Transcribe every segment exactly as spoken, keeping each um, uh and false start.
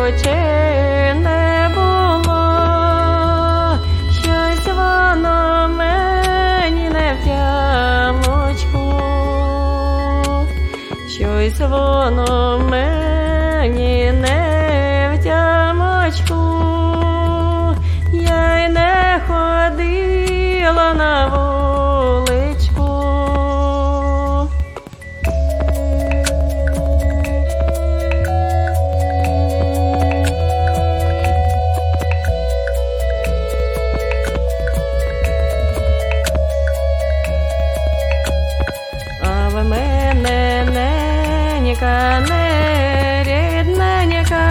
чи не було, щось воно мені не втямочку, щось воно мені не втямочку, я й не ходила на вуличку. А в мене ненька, не рідненька,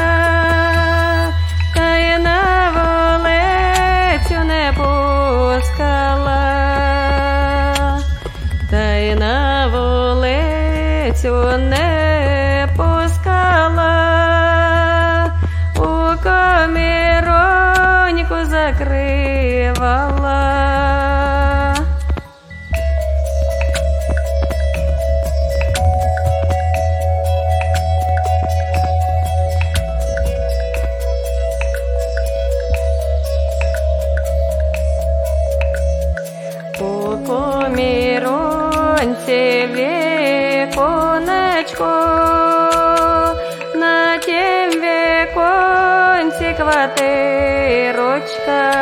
та й на вулицю не пускала, та й на вулицю не пускала, у коміроньку закривала. У коміронці віконечко, на тім віконці квартирочка,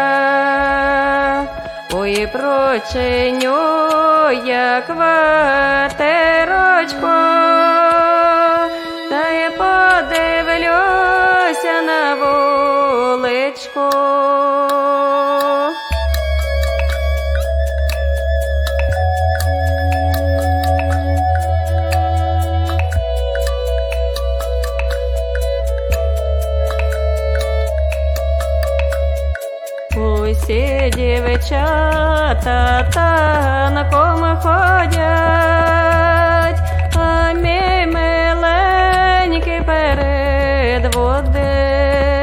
ой, прочиню я квартирочку, та й подивлюся на вуличку. Усі дівчата танком ходять, а мій миленький перед води,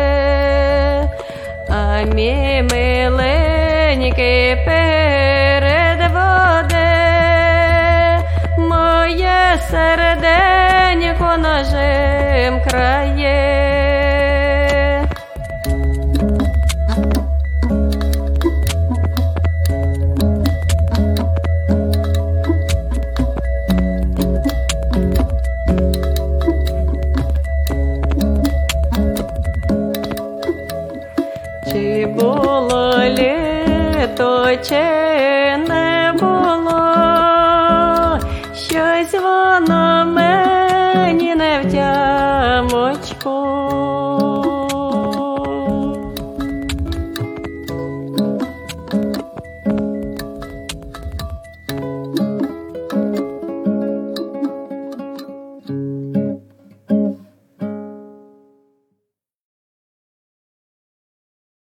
а мій миленький перед води, моє серденько ножем крає. Чи було літо, чи не було,